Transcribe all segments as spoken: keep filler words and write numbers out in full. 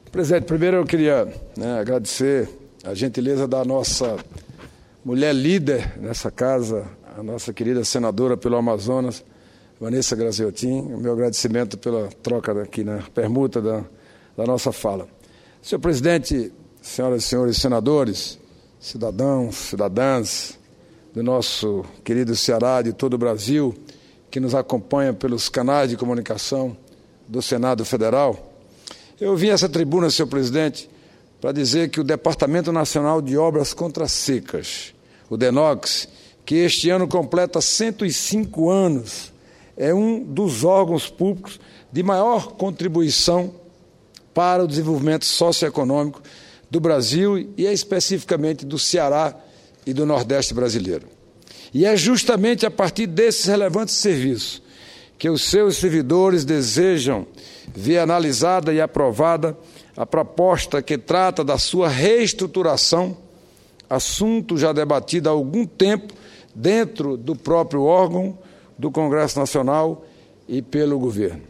Presidente, primeiro eu queria né, agradecer a gentileza da nossa mulher líder nessa casa, a nossa querida senadora pelo Amazonas, Vanessa Graziotin, o meu agradecimento pela troca aqui na permuta da, da nossa fala. Senhor presidente, senhoras e senhores senadores, cidadãos, cidadãs do nosso querido Ceará, de todo o Brasil, que nos acompanha pelos canais de comunicação do Senado Federal, eu vim a essa tribuna, senhor presidente, para dizer que o Departamento Nacional de Obras Contra Secas, o DENOX, que este ano completa cento e cinco anos, é um dos órgãos públicos de maior contribuição para o desenvolvimento socioeconômico do Brasil e especificamente do Ceará e do Nordeste brasileiro. E é justamente a partir desses relevantes serviços que os seus servidores desejam ver analisada e aprovada a proposta que trata da sua reestruturação, assunto já debatido há algum tempo dentro do próprio órgão do Congresso Nacional e pelo governo.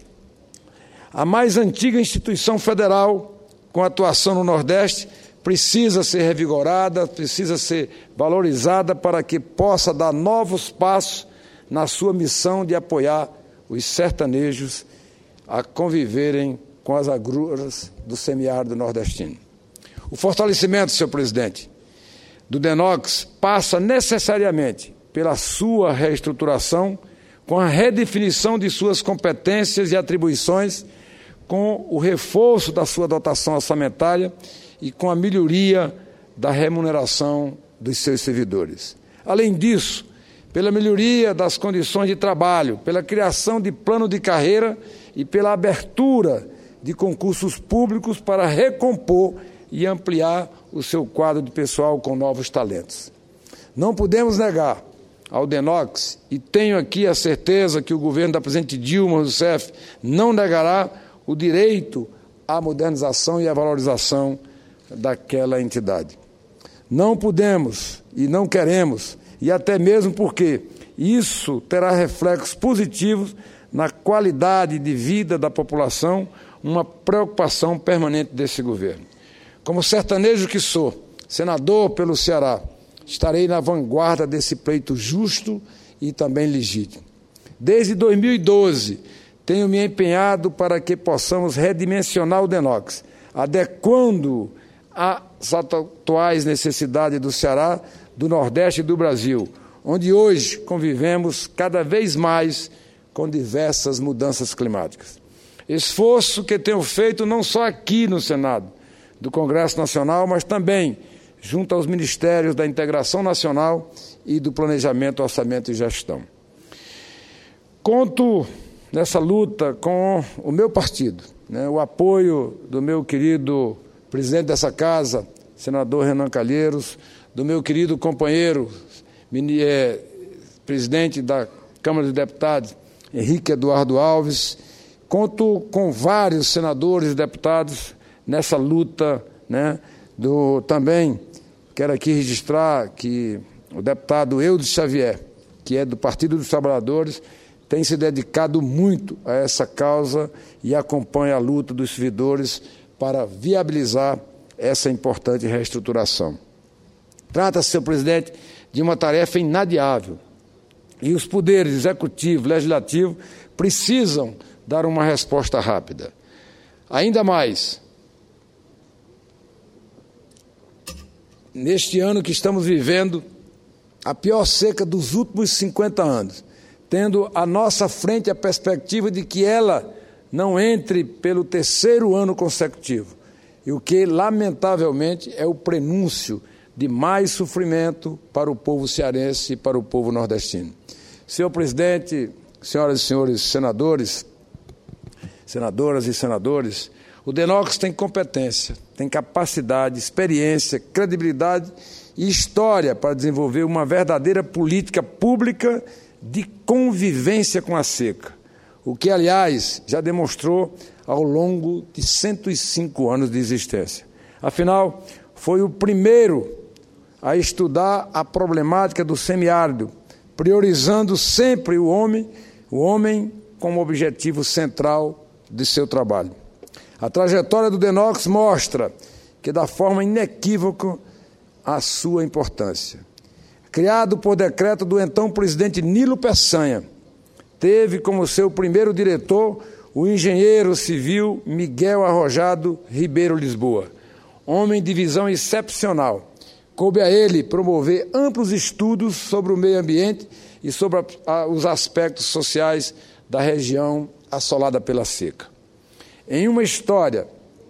A mais antiga instituição federal com atuação no Nordeste precisa ser revigorada, precisa ser valorizada para que possa dar novos passos na sua missão de apoiar os sertanejos a conviverem com as agruras do semiárido nordestino. O fortalecimento, senhor presidente, do DENOX passa necessariamente pela sua reestruturação, com a redefinição de suas competências e atribuições, com o reforço da sua dotação orçamentária e com a melhoria da remuneração dos seus servidores. Além disso, pela melhoria das condições de trabalho, pela criação de plano de carreira e pela abertura de concursos públicos para recompor e ampliar o seu quadro de pessoal com novos talentos. Não podemos negar ao DENOX, e tenho aqui a certeza que o governo da presidente Dilma Rousseff não negará o direito à modernização e à valorização daquela entidade. Não podemos e não queremos, e até mesmo porque isso terá reflexos positivos na qualidade de vida da população, uma preocupação permanente desse governo. Como sertanejo que sou, senador pelo Ceará, estarei na vanguarda desse pleito justo e também legítimo. Desde dois mil e doze, tenho me empenhado para que possamos redimensionar o DENOX, adequando às atuais necessidades do Ceará, do Nordeste e do Brasil, onde hoje convivemos cada vez mais com diversas mudanças climáticas. Esforço que tenho feito não só aqui no Senado, do Congresso Nacional, mas também junto aos Ministérios da Integração Nacional e do Planejamento, Orçamento e Gestão. Conto nessa luta com o meu partido, né, o apoio do meu querido presidente dessa casa, senador Renan Calheiros, do meu querido companheiro, é, presidente da Câmara dos Deputados, Henrique Eduardo Alves. Conto com vários senadores e deputados nessa luta, né, do, também quero aqui registrar que o deputado Eudes Xavier, que é do Partido dos Trabalhadores, tem se dedicado muito a essa causa e acompanha a luta dos servidores para viabilizar essa importante reestruturação. Trata-se, senhor presidente, de uma tarefa inadiável e os poderes executivo e legislativo precisam dar uma resposta rápida. Ainda mais, neste ano que estamos vivendo, a pior seca dos últimos cinquenta anos, tendo à nossa frente a perspectiva de que ela não entre pelo terceiro ano consecutivo, e o que, lamentavelmente, é o prenúncio de mais sofrimento para o povo cearense e para o povo nordestino. Senhor presidente, senhoras e senhores senadores, senadoras e senadores, o DENOX tem competência, tem capacidade, experiência, credibilidade e história para desenvolver uma verdadeira política pública de convivência com a seca, o que, aliás, já demonstrou ao longo de cento e cinco anos de existência. Afinal, foi o primeiro a estudar a problemática do semiárido, priorizando sempre o homem, o homem como objetivo central de seu trabalho. A trajetória do DENOX mostra que, da forma inequívoca, a sua importância. Criado por decreto do então presidente Nilo Peçanha, teve como seu primeiro diretor o engenheiro civil Miguel Arrojado Ribeiro Lisboa, homem de visão excepcional. Coube a ele promover amplos estudos sobre o meio ambiente e sobre a, a, os aspectos sociais da região assolada pela seca. Em uma história,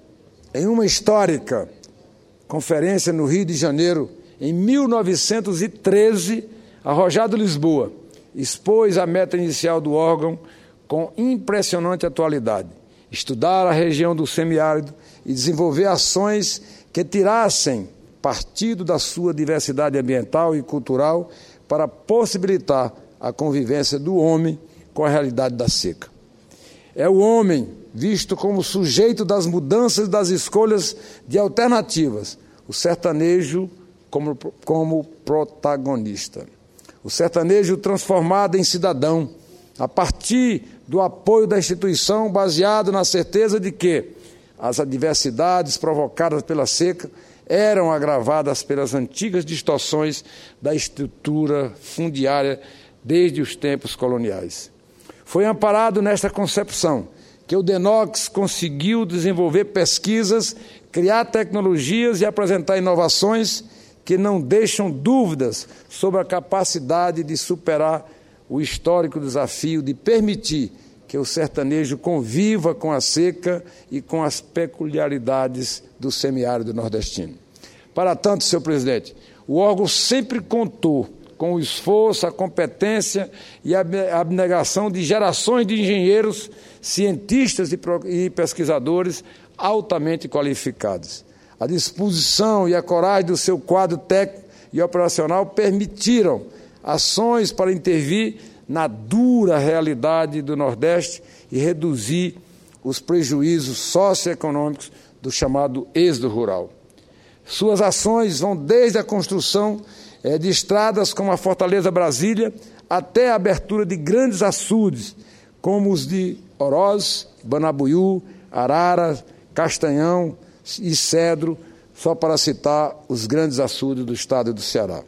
em uma histórica conferência no Rio de Janeiro, em mil novecentos e treze, Arrojado Lisboa expôs a meta inicial do órgão com impressionante atualidade: estudar a região do semiárido e desenvolver ações que tirassem partido da sua diversidade ambiental e cultural para possibilitar a convivência do homem com a realidade da seca. É o homem visto como sujeito das mudanças das escolhas de alternativas, o sertanejo como, como protagonista. O sertanejo transformado em cidadão, a partir do apoio da instituição, baseado na certeza de que as adversidades provocadas pela seca eram agravadas pelas antigas distorções da estrutura fundiária desde os tempos coloniais. Foi amparado nesta concepção que o DENOX conseguiu desenvolver pesquisas, criar tecnologias e apresentar inovações que não deixam dúvidas sobre a capacidade de superar o histórico desafio de permitir que o sertanejo conviva com a seca e com as peculiaridades do semiárido nordestino. Para tanto, senhor presidente, o órgão sempre contou com o esforço, a competência e a abnegação de gerações de engenheiros, cientistas e pesquisadores altamente qualificados. A disposição e a coragem do seu quadro técnico e operacional permitiram ações para intervir na dura realidade do Nordeste e reduzir os prejuízos socioeconômicos do chamado êxodo rural. Suas ações vão desde a construção é, de estradas como a Fortaleza Brasília até a abertura de grandes açudes, como os de Oroz, Banabuiú, Arara, Castanhão e Cedro, só para citar os grandes açudes do estado do Ceará.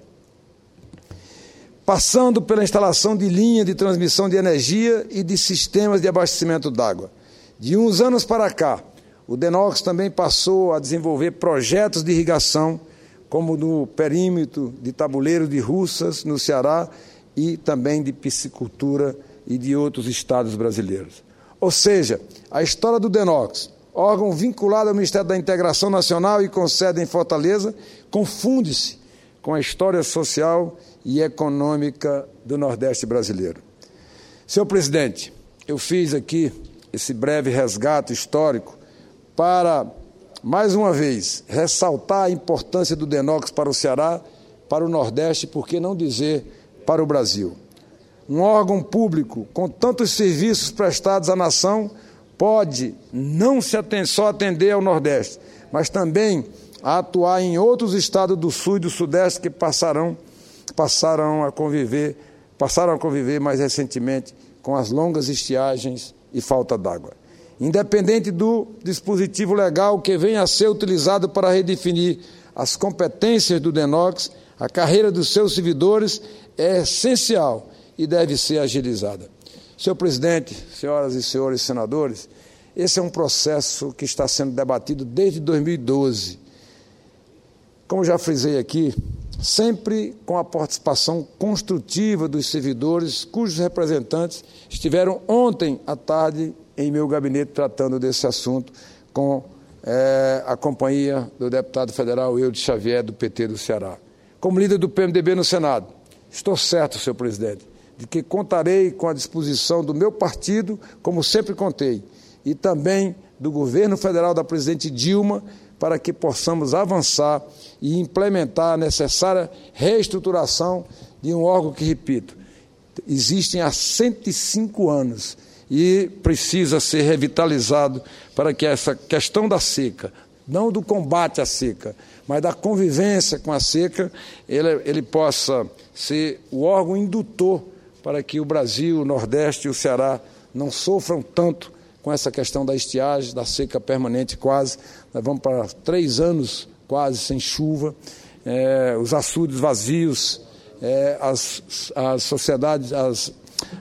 Passando pela instalação de linha de transmissão de energia e de sistemas de abastecimento d'água. De uns anos para cá, o DENOX também passou a desenvolver projetos de irrigação, como no perímetro de Tabuleiro de Russas, no Ceará, e também de piscicultura e de outros estados brasileiros. Ou seja, a história do DENOX, órgão vinculado ao Ministério da Integração Nacional e com sede em Fortaleza, confunde-se com a história social e econômica do Nordeste brasileiro. Senhor presidente, eu fiz aqui esse breve resgate histórico para, mais uma vez, ressaltar a importância do DENOX para o Ceará, para o Nordeste, por que não dizer para o Brasil. Um órgão público com tantos serviços prestados à nação pode não se atender, só atender ao Nordeste, mas também a atuar em outros estados do Sul e do Sudeste que passarão, passarão a conviver, passaram a conviver mais recentemente com as longas estiagens e falta d'água. Independente do dispositivo legal que venha a ser utilizado para redefinir as competências do DENOX, a carreira dos seus servidores é essencial e deve ser agilizada. Senhor presidente, senhoras e senhores senadores, esse é um processo que está sendo debatido desde dois mil e doze. Como já frisei aqui, sempre com a participação construtiva dos servidores, cujos representantes estiveram ontem à tarde em meu gabinete tratando desse assunto com é, a companhia do deputado federal Eudes Xavier, do P T do Ceará. Como líder do P M D B no Senado, estou certo, senhor presidente, de que contarei com a disposição do meu partido, como sempre contei, e também do governo federal da presidente Dilma, para que possamos avançar e implementar a necessária reestruturação de um órgão que, repito, existem há cento e cinco anos e precisa ser revitalizado para que essa questão da seca, não do combate à seca, mas da convivência com a seca, ele, ele possa ser o órgão indutor para que o Brasil, o Nordeste e o Ceará não sofram tanto com essa questão da estiagem, da seca permanente quase. Nós vamos para três anos quase sem chuva, é, os açudes vazios, é, as, as sociedades, as,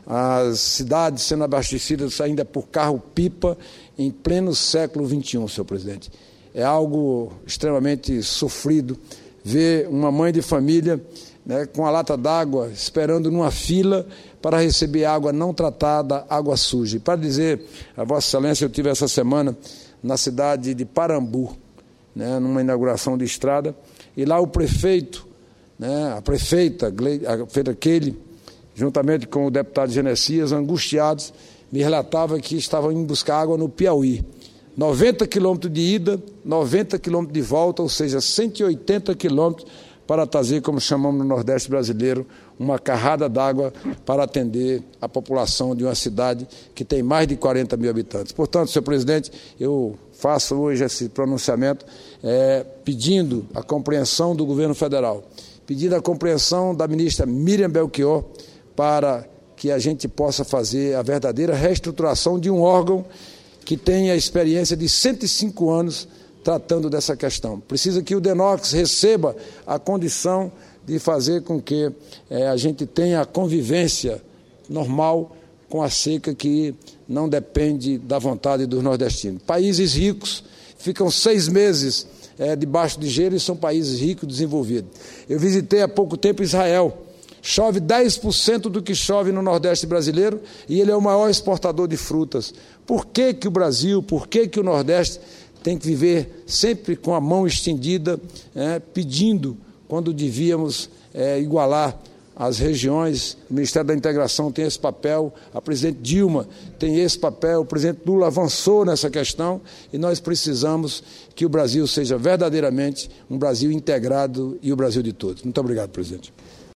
as cidades sendo abastecidas ainda por carro-pipa em pleno século vinte e um, senhor presidente. É algo extremamente sofrido ver uma mãe de família, né, com a lata d'água esperando numa fila para receber água não tratada, água suja. E para dizer a Vossa Excelência, eu tive essa semana na cidade de Parambu, né, numa inauguração de estrada, e lá o prefeito, né, a prefeita, a prefeita Kelly, juntamente com o deputado Genesias, angustiados, me relatava que estavam indo buscar água no Piauí. noventa quilômetros de ida, noventa quilômetros de volta, ou seja, cento e oitenta quilômetros para trazer, como chamamos no Nordeste brasileiro, uma carrada d'água para atender a população de uma cidade que tem mais de quarenta mil habitantes. Portanto, senhor presidente, eu faço hoje esse pronunciamento é, pedindo a compreensão do governo federal, pedindo a compreensão da ministra Miriam Belchior para que a gente possa fazer a verdadeira reestruturação de um órgão que tem a experiência de cento e cinco anos tratando dessa questão. Precisa que o DENOX receba a condição de fazer com que é, a gente tenha a convivência normal com a seca que não depende da vontade dos nordestinos. Países ricos ficam seis meses é, debaixo de gelo e são países ricos e desenvolvidos. Eu visitei há pouco tempo Israel. Chove dez por cento do que chove no Nordeste brasileiro e ele é o maior exportador de frutas. Por que que o Brasil, por que que o Nordeste tem que viver sempre com a mão estendida, é, pedindo, quando devíamos é, igualar as regiões? O Ministério da Integração tem esse papel, a presidente Dilma tem esse papel, o presidente Lula avançou nessa questão e nós precisamos que o Brasil seja verdadeiramente um Brasil integrado e o Brasil de todos. Muito obrigado, presidente.